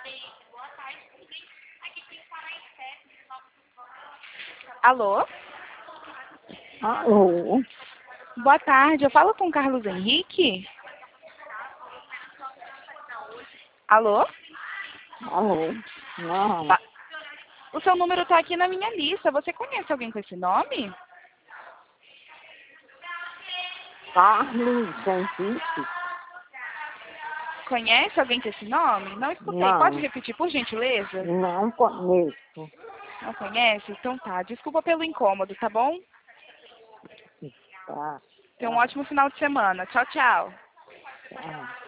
Alô? Alô? Boa tarde, eu falo com o Carlos Henrique? Alô? Alô? Não. Tá. O seu número está aqui na minha lista. Você conhece alguém com esse nome? Carlos Henrique? Conhece alguém com esse nome? Não escutei. Pode Não. repetir, por gentileza? Não conheço. Não conhece? Então tá. Desculpa pelo incômodo, tá bom? Tá. Tenha um ótimo final de semana. Tchau, tchau. Tá.